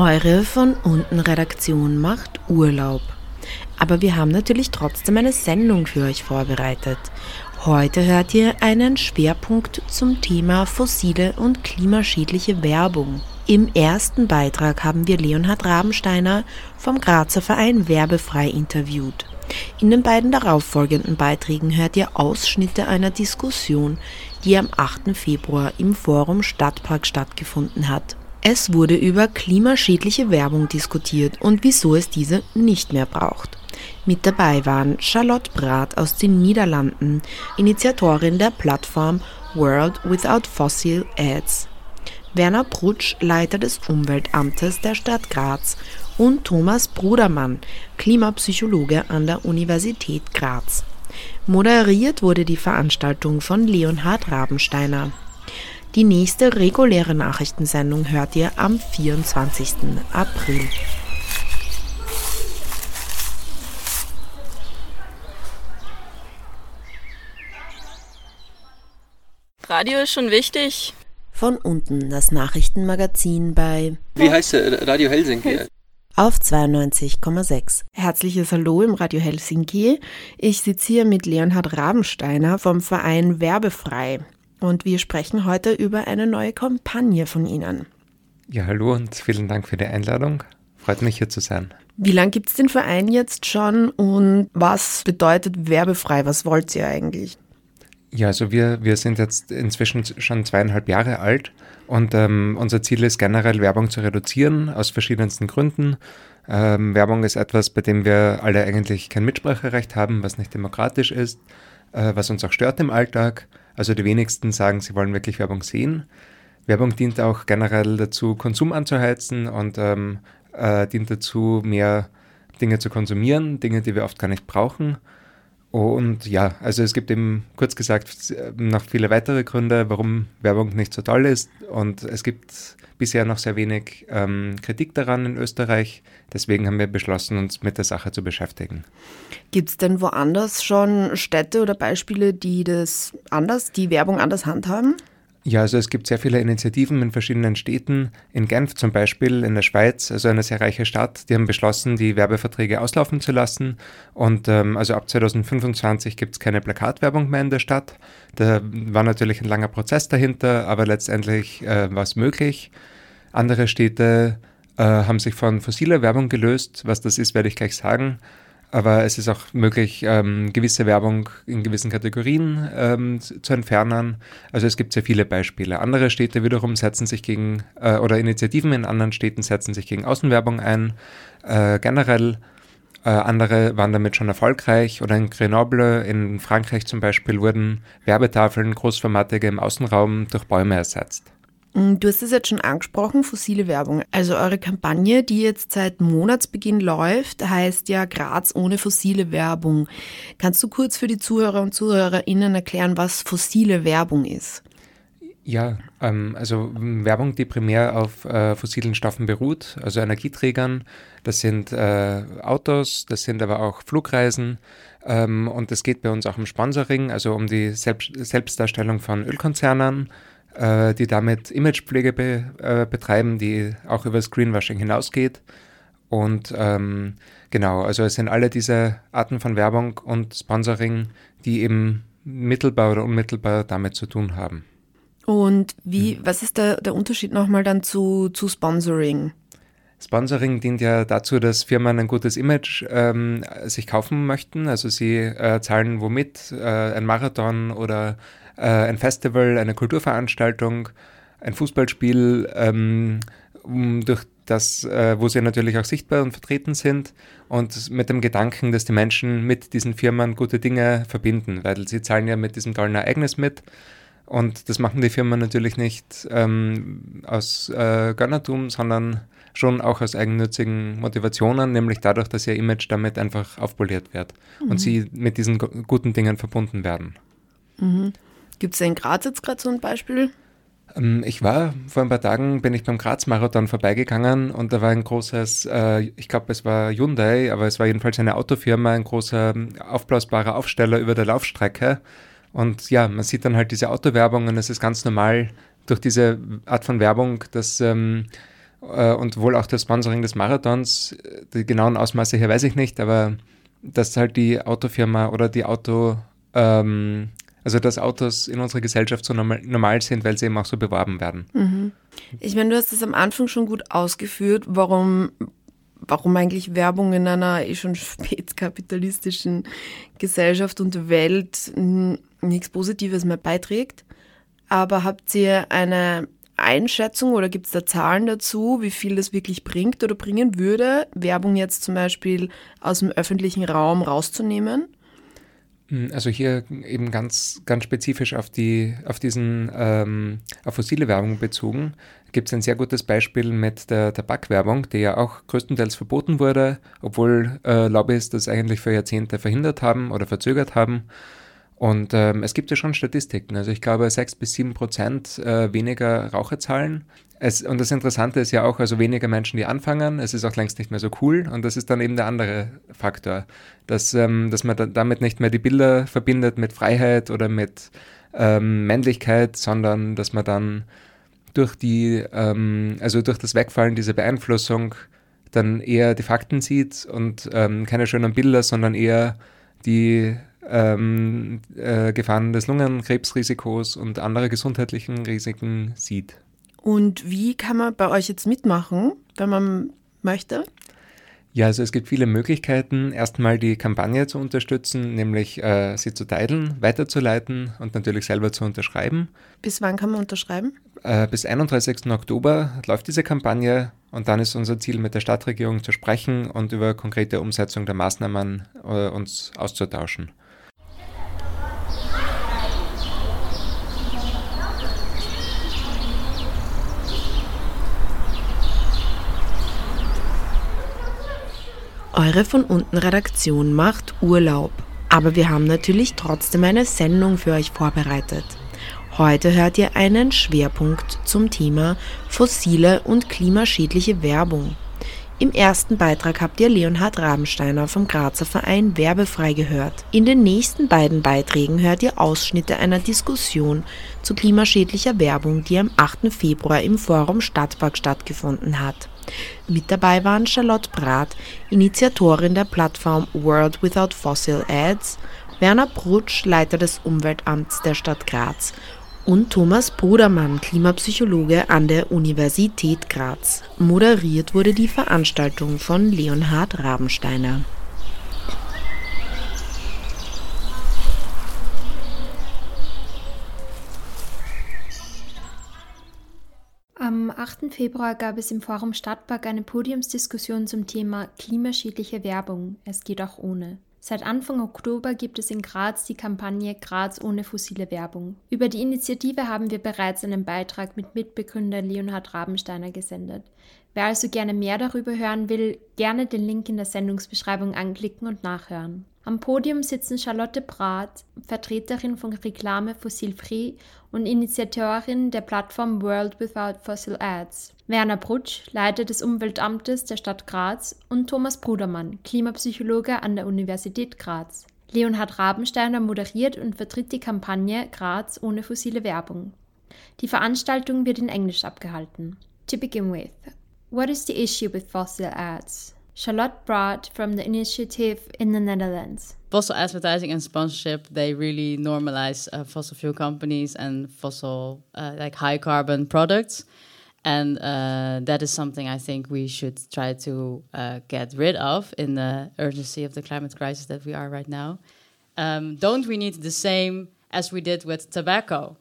Eure von unten Redaktion macht Urlaub. Aber wir haben natürlich trotzdem eine Sendung für euch vorbereitet. Heute hört ihr einen Schwerpunkt zum Thema fossile und klimaschädliche Werbung. Im ersten Beitrag haben wir Leonhard Rabensteiner vom Grazer Verein Werbefrei interviewt. In den beiden darauffolgenden Beiträgen hört ihr Ausschnitte einer Diskussion, die am 8. Februar im Forum Stadtpark stattgefunden hat. Es wurde über klimaschädliche Werbung diskutiert und wieso es diese nicht mehr braucht. Mit dabei waren Charlotte Braat aus den Niederlanden, Initiatorin der Plattform World Without Fossil Ads, Werner Brutsch, Leiter des Umweltamtes der Stadt Graz und Thomas Brudermann, Klimapsychologe an der Universität Graz. Moderiert wurde die Veranstaltung von Leonhard Rabensteiner. Die nächste reguläre Nachrichtensendung hört ihr am 24. April. Radio ist schon wichtig. Von unten das Nachrichtenmagazin bei... Wie heißt der? Radio Helsinki? Auf 92,6. Herzliches Hallo im Radio Helsinki. Ich sitze hier mit Leonhard Rabensteiner vom Verein Werbefrei. Und wir sprechen heute über eine neue Kampagne von Ihnen. Ja, hallo und vielen Dank für die Einladung. Freut mich, hier zu sein. Wie lange gibt es den Verein jetzt schon und was bedeutet werbefrei? Was wollt ihr eigentlich? Ja, also wir sind jetzt inzwischen schon 2,5 Jahre alt und unser Ziel ist generell, Werbung zu reduzieren, aus verschiedensten Gründen. Werbung ist etwas, bei dem wir alle eigentlich kein Mitspracherecht haben, was nicht demokratisch ist, was uns auch stört im Alltag. Also die wenigsten sagen, sie wollen wirklich Werbung sehen. Werbung dient auch generell dazu, Konsum anzuheizen und dient dazu, mehr Dinge zu konsumieren, Dinge, die wir oft gar nicht brauchen. Und ja, also es gibt eben, kurz gesagt, noch viele weitere Gründe, warum Werbung nicht so toll ist. Und es gibt bisher noch sehr wenig Kritik daran in Österreich. Deswegen haben wir beschlossen, uns mit der Sache zu beschäftigen. Gibt es denn woanders schon Städte oder Beispiele, die die Werbung anders handhaben? Ja, also es gibt sehr viele Initiativen in verschiedenen Städten. In Genf zum Beispiel, in der Schweiz, also eine sehr reiche Stadt, die haben beschlossen, die Werbeverträge auslaufen zu lassen. Und also ab 2025 gibt es keine Plakatwerbung mehr in der Stadt. Da war natürlich ein langer Prozess dahinter, aber letztendlich war es möglich. Andere Städte haben sich von fossiler Werbung gelöst. Was das ist, werde ich gleich sagen. Aber es ist auch möglich, gewisse Werbung in gewissen Kategorien zu entfernen. Also es gibt sehr viele Beispiele. Andere Städte wiederum setzen sich oder Initiativen in anderen Städten setzen sich gegen Außenwerbung ein. Generell andere waren damit schon erfolgreich. Oder in Grenoble in Frankreich zum Beispiel wurden Werbetafeln, großformatige im Außenraum durch Bäume ersetzt. Du hast es jetzt schon angesprochen, fossile Werbung. Also eure Kampagne, die jetzt seit Monatsbeginn läuft, heißt ja Graz ohne fossile Werbung. Kannst du kurz für die Zuhörer und ZuhörerInnen erklären, was fossile Werbung ist? Ja, also Werbung, die primär auf fossilen Stoffen beruht, also Energieträgern. Das sind Autos, das sind aber auch Flugreisen. Und es geht bei uns auch um Sponsoring, also um die Selbstdarstellung von Ölkonzernen, die damit Imagepflege betreiben, die auch über das Greenwashing hinausgeht. Und genau, also es sind alle diese Arten von Werbung und Sponsoring, die eben mittelbar oder unmittelbar damit zu tun haben. Und was ist der Unterschied nochmal dann zu Sponsoring? Sponsoring dient ja dazu, dass Firmen ein gutes Image sich kaufen möchten. Also sie zahlen womit? Ein Marathon oder ein Festival, eine Kulturveranstaltung, ein Fußballspiel, durch das, wo sie natürlich auch sichtbar und vertreten sind und mit dem Gedanken, dass die Menschen mit diesen Firmen gute Dinge verbinden, weil sie zahlen ja mit diesem tollen Ereignis mit. Und das machen die Firmen natürlich nicht aus Gönnertum, sondern schon auch aus eigennützigen Motivationen, nämlich dadurch, dass ihr Image damit einfach aufpoliert wird und sie mit diesen guten Dingen verbunden werden. Mhm. Gibt es in Graz jetzt gerade so ein Beispiel? Ich war vor ein paar Tagen, bin ich beim Graz-Marathon vorbeigegangen und da war ein großes, ich glaube es war Hyundai, aber es war jedenfalls eine Autofirma, ein großer aufblasbarer Aufsteller über der Laufstrecke. Und ja, man sieht dann halt diese Autowerbung und es ist ganz normal durch diese Art von Werbung, dass und wohl auch das Sponsoring des Marathons. Die genauen Ausmaße hier weiß ich nicht, aber dass halt die Autofirma oder also dass Autos in unserer Gesellschaft so normal sind, weil sie eben auch so beworben werden. Mhm. Ich meine, du hast es am Anfang schon gut ausgeführt, warum eigentlich Werbung in einer schon spätkapitalistischen Gesellschaft und Welt nichts Positives mehr beiträgt. Aber habt ihr eine Einschätzung oder gibt es da Zahlen dazu, wie viel das wirklich bringt oder bringen würde, Werbung jetzt zum Beispiel aus dem öffentlichen Raum rauszunehmen? Also hier eben ganz, ganz spezifisch auf fossile Werbung bezogen, gibt es ein sehr gutes Beispiel mit der Tabakwerbung, die ja auch größtenteils verboten wurde, obwohl Lobbys das eigentlich für Jahrzehnte verhindert haben oder verzögert haben. Und es gibt ja schon Statistiken, also ich glaube 6-7% weniger Raucherzahlen. Und das Interessante ist ja auch, also weniger Menschen, die anfangen, es ist auch längst nicht mehr so cool und das ist dann eben der andere Faktor, dass man damit nicht mehr die Bilder verbindet mit Freiheit oder mit Männlichkeit, sondern dass man dann durch durch das Wegfallen dieser Beeinflussung dann eher die Fakten sieht und keine schönen Bilder, sondern eher die Gefahren des Lungenkrebsrisikos und andere gesundheitlichen Risiken sieht. Und wie kann man bei euch jetzt mitmachen, wenn man möchte? Ja, also es gibt viele Möglichkeiten, erstmal die Kampagne zu unterstützen, nämlich sie zu teilen, weiterzuleiten und natürlich selber zu unterschreiben. Bis wann kann man unterschreiben? Bis 31. Oktober läuft diese Kampagne und dann ist unser Ziel, mit der Stadtregierung zu sprechen und über konkrete Umsetzung der Maßnahmen uns auszutauschen. Eure von unten Redaktion macht Urlaub, aber wir haben natürlich trotzdem eine Sendung für euch vorbereitet. Heute hört ihr einen Schwerpunkt zum Thema fossile und klimaschädliche Werbung. Im ersten Beitrag habt ihr Leonhard Rabensteiner vom Grazer Verein Werbefrei gehört. In den nächsten beiden Beiträgen hört ihr Ausschnitte einer Diskussion zu klimaschädlicher Werbung, die am 8. Februar im Forum Stadtpark stattgefunden hat. Mit dabei waren Charlotte Brath, Initiatorin der Plattform World Without Fossil Ads, Werner Brutsch, Leiter des Umweltamts der Stadt Graz und Thomas Brudermann, Klimapsychologe an der Universität Graz. Moderiert wurde die Veranstaltung von Leonhard Rabensteiner. Am 8. Februar gab es im Forum Stadtpark eine Podiumsdiskussion zum Thema klimaschädliche Werbung. Es geht auch ohne. Seit Anfang Oktober gibt es in Graz die Kampagne Graz ohne fossile Werbung. Über die Initiative haben wir bereits einen Beitrag mit Mitbegründer Leonhard Rabensteiner gesendet. Wer also gerne mehr darüber hören will, gerne den Link in der Sendungsbeschreibung anklicken und nachhören. Am Podium sitzen Charlotte Brath, Vertreterin von Reklame Fossil-Free und Initiatorin der Plattform World Without Fossil Ads, Werner Brutsch, Leiter des Umweltamtes der Stadt Graz und Thomas Brudermann, Klimapsychologe an der Universität Graz. Leonhard Rabensteiner moderiert und vertritt die Kampagne Graz ohne fossile Werbung. Die Veranstaltung wird in Englisch abgehalten. To begin with, what is the issue with fossil ads? Charlotte Brath from the initiative in the Netherlands. Fossil advertising and sponsorship, they really normalize fossil fuel companies and fossil, like high carbon products. And that is something I think we should try to get rid of in the urgency of the climate crisis that we are right now. Don't we need the same as we did with tobacco?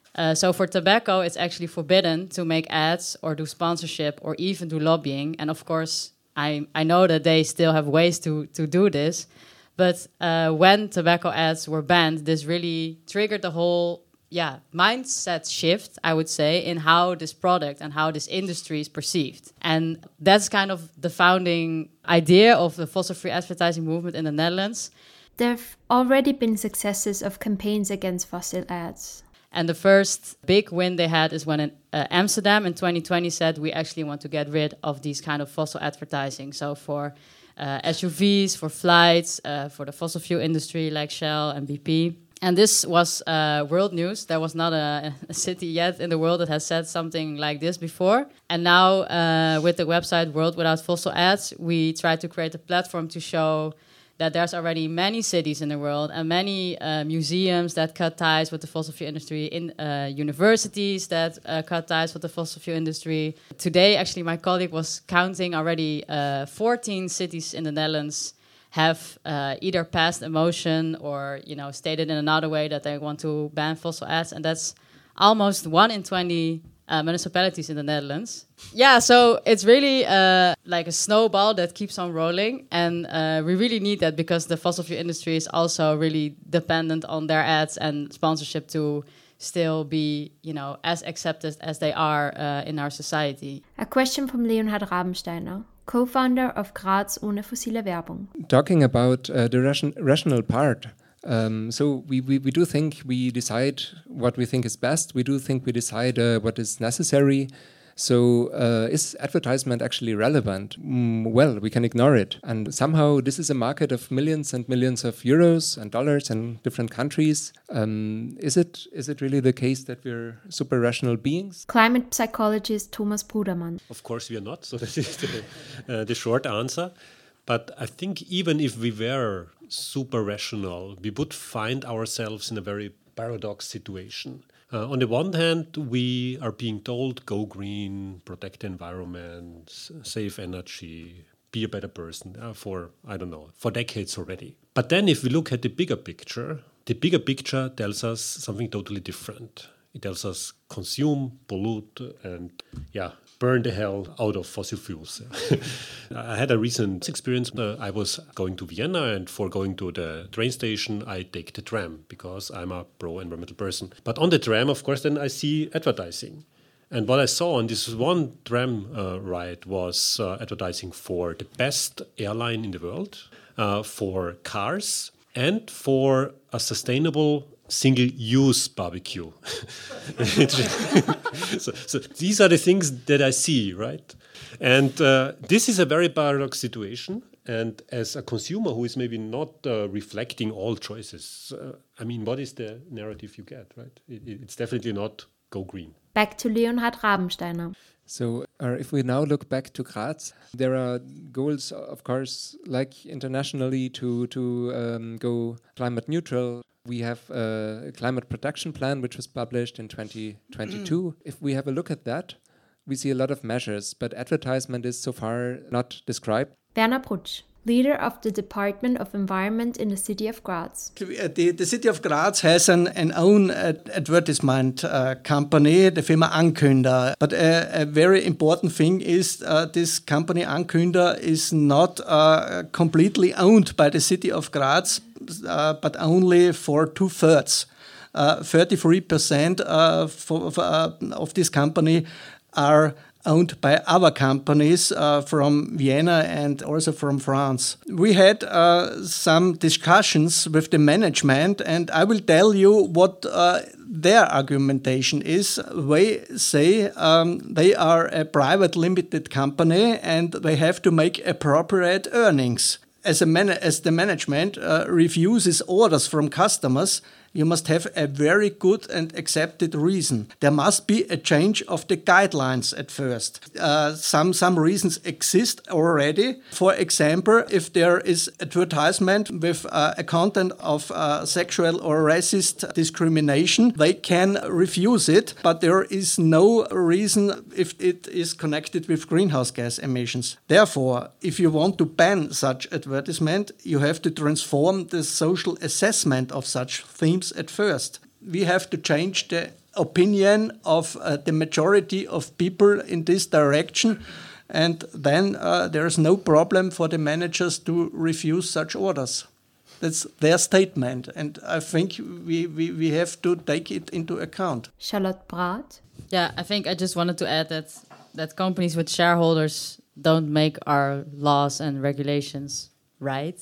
So for tobacco, it's actually forbidden to make ads or do sponsorship or even do lobbying. And of course, I know that they still have ways to do this. But when tobacco ads were banned, this really triggered the whole mindset shift, I would say, in how this product and how this industry is perceived. And that's kind of the founding idea of the fossil-free advertising movement in the Netherlands. There have already been successes of campaigns against fossil ads. And the first big win they had is when Amsterdam in 2020 said, we actually want to get rid of these kind of fossil advertising. So for SUVs, for flights, for the fossil fuel industry like Shell and BP. And this was world news. There was not a city yet in the world that has said something like this before. And now with the website World Without Fossil Ads, we try to create a platform to show that there's already many cities in the world and many museums that cut ties with the fossil fuel industry, in universities that cut ties with the fossil fuel industry. Today, actually, my colleague was counting already 14 cities in the Netherlands have either passed a motion or, stated in another way that they want to ban fossil ads, and that's almost 1 in 20 municipalities in the Netherlands. Yeah, so it's really like a snowball that keeps on rolling, and we really need that because the fossil fuel industry is also really dependent on their ads and sponsorship to still be, as accepted as they are in our society. A question from Leonhard Rabensteiner, co-founder of Graz ohne fossile Werbung. Talking about the rational part, so we do think we decide what we think is best. We do think we decide what is necessary. So is advertisement actually relevant? Well, we can ignore it. And somehow this is a market of millions and millions of euros and dollars in different countries. Is it really the case that we're super rational beings? Climate psychologist Thomas Brudermann. Of course we are not. So that is the short answer. But I think even if we were super rational, we would find ourselves in a very paradox situation. On the one hand, we are being told, go green, protect the environment, save energy, be a better person for decades already. But then if we look at the bigger picture tells us something totally different. It tells us consume, pollute, and burn the hell out of fossil fuels. I had a recent experience. I was going to Vienna, and for going to the train station, I take the tram because I'm a pro-environmental person. But on the tram, of course, then I see advertising. And what I saw on this one tram ride was advertising for the best airline in the world, for cars, and for a sustainable single-use barbecue. so these are the things that I see, right? And this is a very paradox situation. And as a consumer who is maybe not reflecting all choices, what is the narrative you get, right? It's definitely not go green. Back to Leonhard Rabensteiner. So if we now look back to Graz, there are goals, of course, like internationally to go climate neutral. We have a climate protection plan, which was published in 2022. If we have a look at that, we see a lot of measures, but advertisement is so far not described. Werner Brutsch, leader of the Department of Environment in the city of Graz. The city of Graz has an own advertisement company, the firma Ankünder. But a very important thing is this company Ankünder is not completely owned by the city of Graz, but only for 2/3. 33% of this company are owned by other companies from Vienna and also from France. We had some discussions with the management, and I will tell you what their argumentation is. They say they are a private limited company and they have to make appropriate earnings. As the management refuses orders from customers, you must have a very good and accepted reason. There must be a change of the guidelines at first. Some reasons exist already. For example, if there is advertisement with a content of sexual or racist discrimination, they can refuse it, but there is no reason if it is connected with greenhouse gas emissions. Therefore, if you want to ban such advertisement, you have to transform the social assessment of such themes at first. We have to change the opinion of the majority of people in this direction, and then there is no problem for the managers to refuse such orders. That's their statement, and I think we have to take it into account. Charlotte Braat. Yeah, I think I just wanted to add that companies with shareholders don't make our laws and regulations right.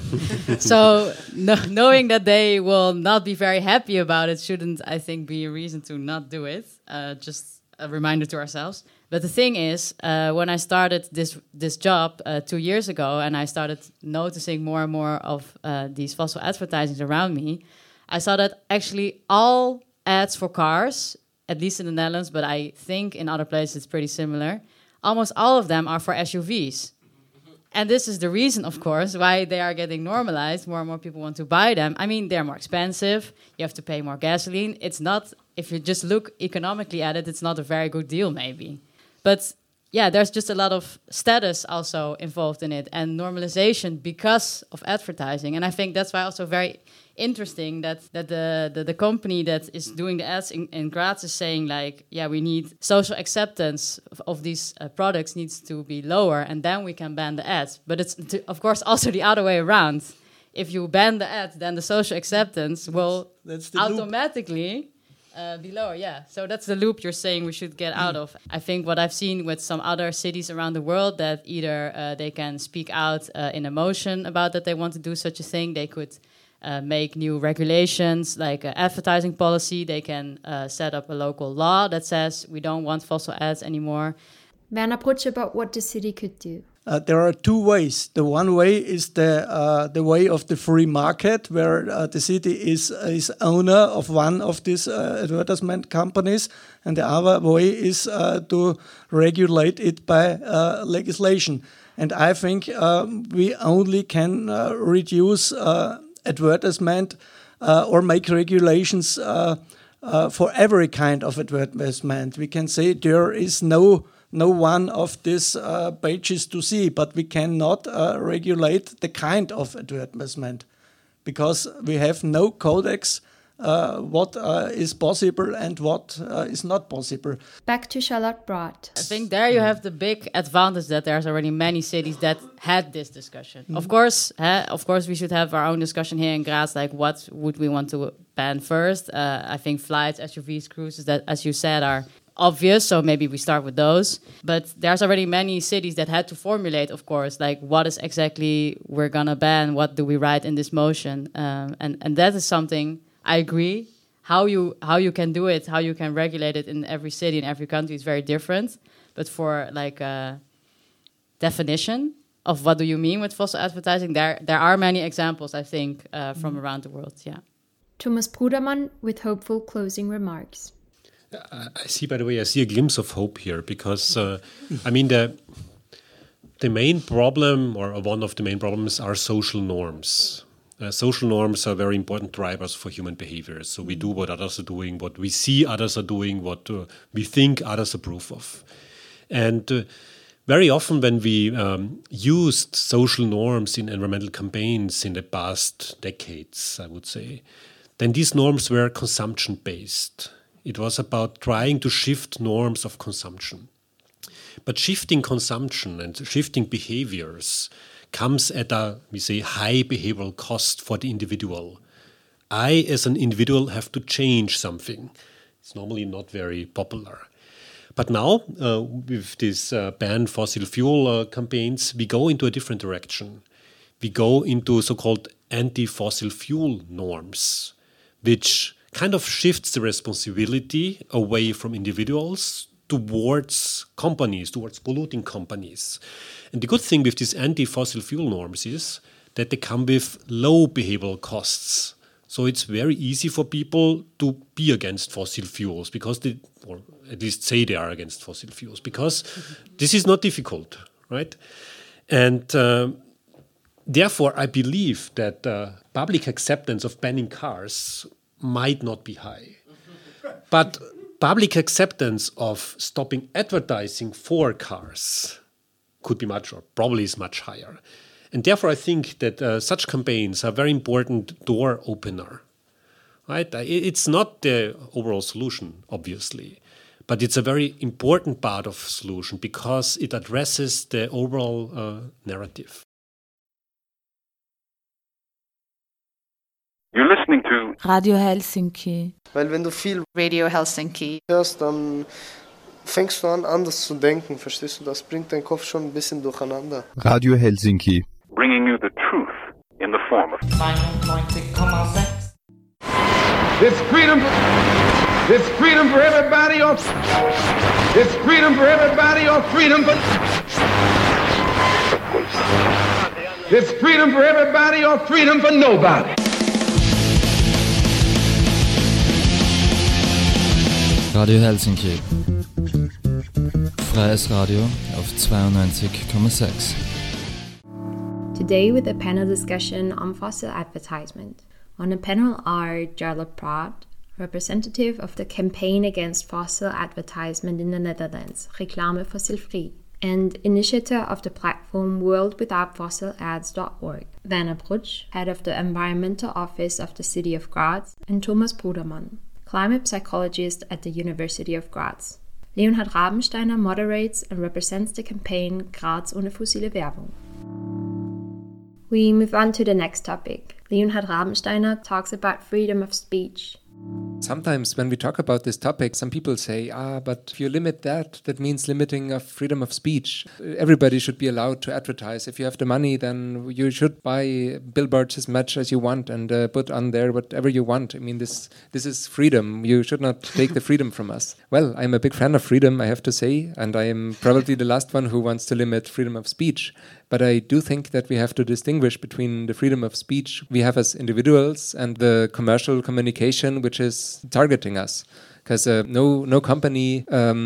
So knowing that they will not be very happy about it shouldn't, I think, be a reason to not do it. Just a reminder to ourselves. But the thing is, when I started this job 2 years ago and I started noticing more and more of these fossil advertisings around me, I saw that actually all ads for cars, at least in the Netherlands, but I think in other places it's pretty similar, almost all of them are for SUVs. And this is the reason, of course, why they are getting normalized. More and more people want to buy them. I mean, they're more expensive. You have to pay more gasoline. It's not, if you just look economically at it, it's not a very good deal, maybe. But yeah, there's just a lot of status also involved in it and normalization because of advertising. And I think that's why also very interesting that the company that is doing the ads in Graz is saying like, yeah, we need social acceptance of these products needs to be lower and then we can ban the ads. But it's of course also the other way around. If you ban the ads, then the social acceptance will automatically be lower. Yeah, so that's the loop you're saying we should get out of. I think what I've seen with some other cities around the world that either they can speak out in emotion about that they want to do such a thing, they could make new regulations like advertising policy. They can set up a local law that says we don't want fossil ads anymore. Werner Brutsch about what the city could do. There are two ways. The one way is the way of the free market, where the city is owner of one of these advertisement companies, and the other way is to regulate it by legislation. And I think we only can reduce advertisement or make regulations for every kind of advertisement. We can say there is no one of these pages to see, but we cannot regulate the kind of advertisement because we have no codex what is possible and what is not possible. Back to Charlotte Broad. I think there you have the big advantage that there's already many cities that had this discussion. Of course, we should have our own discussion here in Graz, like what would we want to ban first? I think flights, SUVs, cruises, that, as you said, are obvious, so maybe we start with those. But there's already many cities that had to formulate, of course, like what is exactly we're gonna ban, what do we write in this motion? And that is something I agree. How you can do it, how you can regulate it in every city, in every country is very different. But for like a definition of what do you mean with fossil advertising, there are many examples, I think, from around the world, yeah. Thomas Brudermann with hopeful closing remarks. I see a glimpse of hope here because, I mean, the main problem, or one of the main problems, are social norms. Social norms are very important drivers for human behavior. So we do what others are doing, what we see others are doing, what we think others approve of. And very often when we used social norms in environmental campaigns in the past decades, I would say, then these norms were consumption-based. It was about trying to shift norms of consumption. But shifting consumption and shifting behaviors comes at a, we say, high behavioral cost for the individual. I, as an individual, have to change something. It's normally not very popular. But now, with this ban fossil fuel campaigns, we go into a different direction. We go into so-called anti-fossil fuel norms, which kind of shifts the responsibility away from individuals towards companies, towards polluting companies. And the good thing with these anti-fossil fuel norms is that they come with low behavioral costs. So it's very easy for people to be against fossil fuels because they, or at least say they are against fossil fuels, because this is not difficult, right? And therefore, I believe that public acceptance of banning cars might not be high. But public acceptance of stopping advertising for cars could be much, or probably is much higher. And therefore, I think that such campaigns are a very important door opener. Right? It's not the overall solution, obviously, but it's a very important part of the solution because it addresses the overall narrative. You're listening to Radio Helsinki. Weil wenn du viel Radio Helsinki hörst, dann fängst du an, anders zu denken, verstehst du? Das bringt deinen Kopf schon ein bisschen durcheinander. Radio Helsinki. bringing you the truth in the form of 99.6. It's freedom for everybody, or it's freedom for everybody, or freedom for it's freedom for everybody, or freedom for nobody. Radio Helsinki. Freies Radio auf 92,6. Today with a panel discussion on fossil advertisement. On the panel are Charlotte Praat, representative of the Campaign Against Fossil Advertisement in the Netherlands, Reclame Fossilvrij, and initiator of the platform worldwithoutfossilads.org, Werner Brutsch, head of the Environmental Office of the City of Graz, and Thomas Brudermann, climate psychologist at the University of Graz. Leonhard Rabensteiner moderates and represents the campaign Graz ohne fossile Werbung. We move on to the next topic. Leonhard Rabensteiner talks about freedom of speech. Sometimes when we talk about this topic, some people say, but if you limit that means limiting of freedom of speech. Everybody should be allowed to advertise. If you have the money, then you should buy billboards as much as you want and put on there whatever you want. I mean, this is freedom. You should not take the freedom from us. Well, I'm a big fan of freedom, I have to say, and I am probably the last one who wants to limit freedom of speech. But I do think that we have to distinguish between the freedom of speech we have as individuals and the commercial communication which is targeting us. Because no company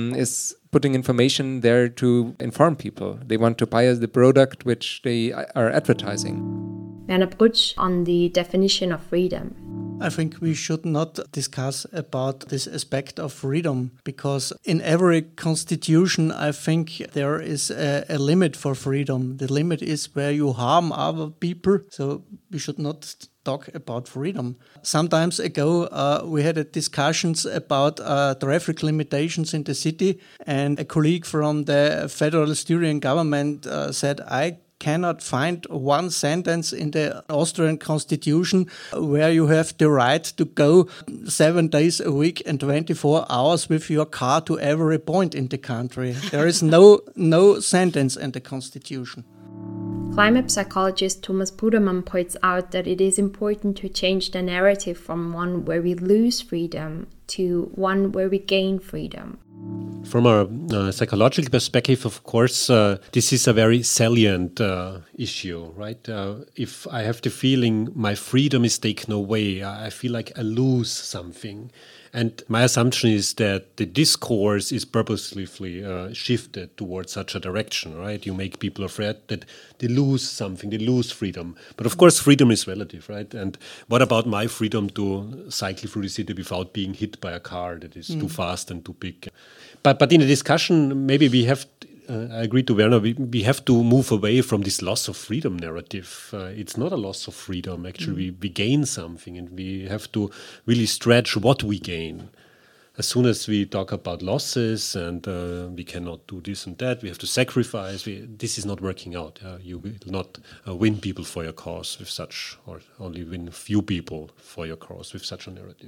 is putting information there to inform people. They want to buy the product which they are advertising. Werner Brutsch on the definition of freedom. I think we should not discuss about this aspect of freedom, because in every constitution I think there is a limit for freedom. The limit is where you harm other people, so we should not talk about freedom. Some time ago we had discussions about traffic limitations in the city, and a colleague from the federal Styrian government said, I cannot find one sentence in the Austrian constitution where you have the right to go 7 days a week and 24 hours with your car to every point in the country. There is no sentence in the constitution. Climate psychologist Thomas Brudermann points out that it is important to change the narrative from one where we lose freedom to one where we gain freedom. From a psychological perspective, of course, this is a very salient issue, right? If I have the feeling my freedom is taken away, I feel like I lose something. And my assumption is that the discourse is purposely shifted towards such a direction, right? You make people afraid that they lose something, they lose freedom. But of course, freedom is relative, right? And what about my freedom to cycle through the city without being hit by a car that is too fast and too big? But in the discussion, maybe we have, I agree to Werner, we have to move away from this loss of freedom narrative. It's not a loss of freedom. Actually, we gain something, and we have to really stretch what we gain. As soon as we talk about losses and we cannot do this and that, we have to sacrifice, this is not working out. You will not win people for your cause with such, or only win few people for your cause with such a narrative.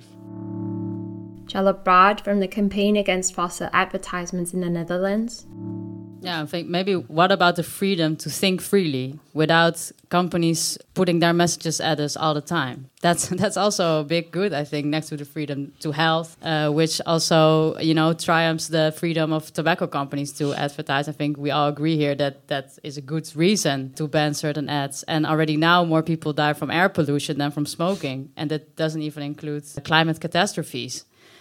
Charlotte Praat from the Campaign Against Fossil Advertisements in the Netherlands. Yeah, I think maybe what about the freedom to think freely without companies putting their messages at us all the time? That's also a big good, I think, next to the freedom to health, which also, triumphs the freedom of tobacco companies to advertise. I think we all agree here that is a good reason to ban certain ads. And already now more people die from air pollution than from smoking. And that doesn't even include climate catastrophes.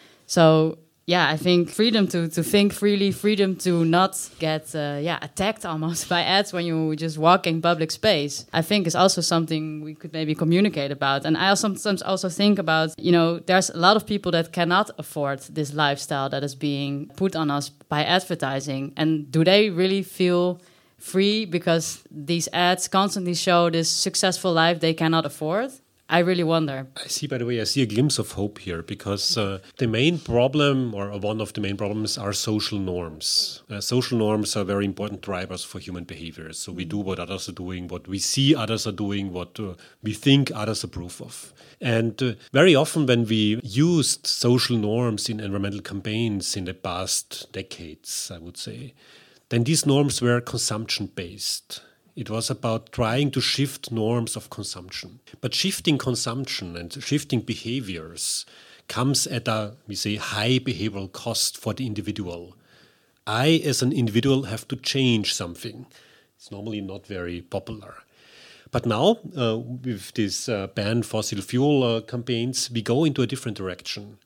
So yeah, I think freedom to think freely, freedom to not get attacked almost by ads when you just walk in public space, I think is also something we could maybe communicate about. And I sometimes also think about, there's a lot of people that cannot afford this lifestyle that is being put on us by advertising. And do they really feel free because these ads constantly show this successful life they cannot afford? I really wonder. I see a glimpse of hope here, because the main problem, or one of the main problems, are social norms. Social norms are very important drivers for human behavior. So we do what others are doing, what we see others are doing, what we think others approve of. And very often when we used social norms in environmental campaigns in the past decades, I would say, then these norms were consumption-based. It was about trying to shift norms of consumption. But shifting consumption and shifting behaviors comes at a, high behavioral cost for the individual. I, as an individual, have to change something. It's normally not very popular. But now, with this ban fossil fuel campaigns, we go into a different direction.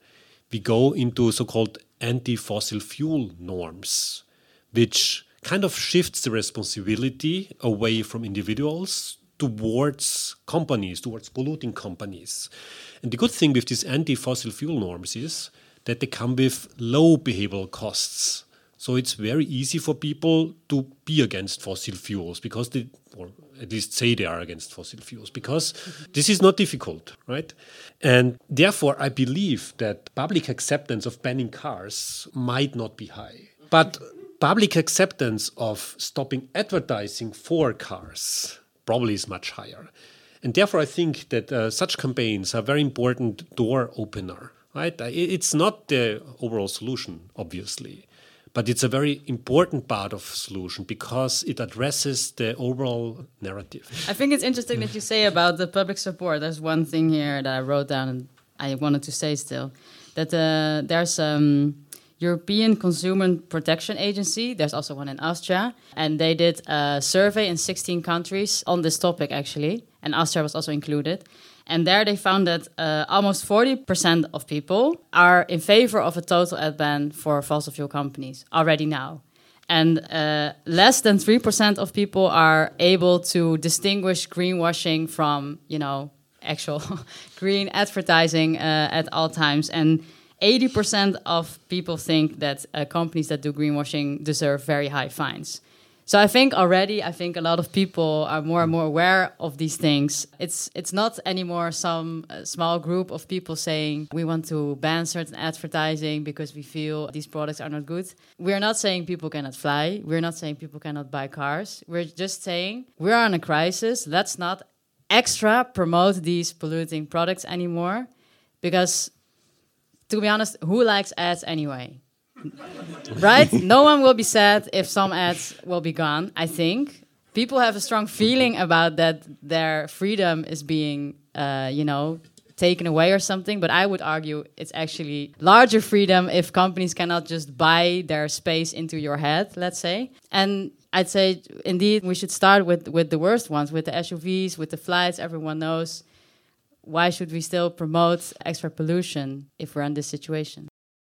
we go into so-called anti-fossil fuel norms, which kind of shifts the responsibility away from individuals towards companies, towards polluting companies. And the good thing with these anti-fossil fuel norms is that they come with low behavioral costs. So it's very easy for people to be against fossil fuels because they, or at least say they are against fossil fuels, because this is not difficult, right? And therefore, I believe that public acceptance of banning cars might not be high. But public acceptance of stopping advertising for cars probably is much higher. And therefore, I think that such campaigns are a very important door opener, right? It's not the overall solution, obviously. But it's a very important part of solution because it addresses the overall narrative. I think it's interesting that you say about the public support. There's one thing here that I wrote down and I wanted to say still. That there's European Consumer Protection Agency. There's also one in Austria. And they did a survey in 16 countries on this topic, actually. And Austria was also included. And there they found that almost 40% of people are in favor of a total ad ban for fossil fuel companies already now. And less than 3% of people are able to distinguish greenwashing from, actual green advertising at all times. And 80% of people think that companies that do greenwashing deserve very high fines. So I think a lot of people are more and more aware of these things. It's not anymore some small group of people saying we want to ban certain advertising because we feel these products are not good. We're not saying people cannot fly. We're not saying people cannot buy cars. We're just saying we're in a crisis. Let's not extra promote these polluting products anymore because, to be honest, who likes ads anyway? Right? No one will be sad if some ads will be gone, I think. People have a strong feeling about that their freedom is being, taken away or something. But I would argue it's actually larger freedom if companies cannot just buy their space into your head, let's say. And I'd say, indeed, we should start with the worst ones, with the SUVs, with the flights, everyone knows. Why should we still promote extra pollution if we're in this situation?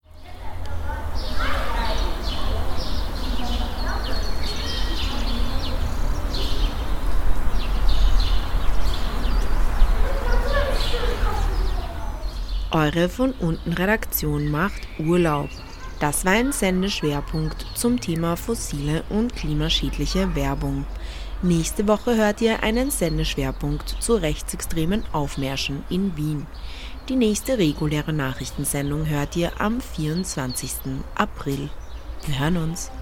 Eure von unten Redaktion macht Urlaub. Das war ein Sendeschwerpunkt zum Thema fossile und klimaschädliche Werbung. Nächste Woche hört ihr einen Sendeschwerpunkt zu rechtsextremen Aufmärschen in Wien. Die nächste reguläre Nachrichtensendung hört ihr am 24. April. Wir hören uns.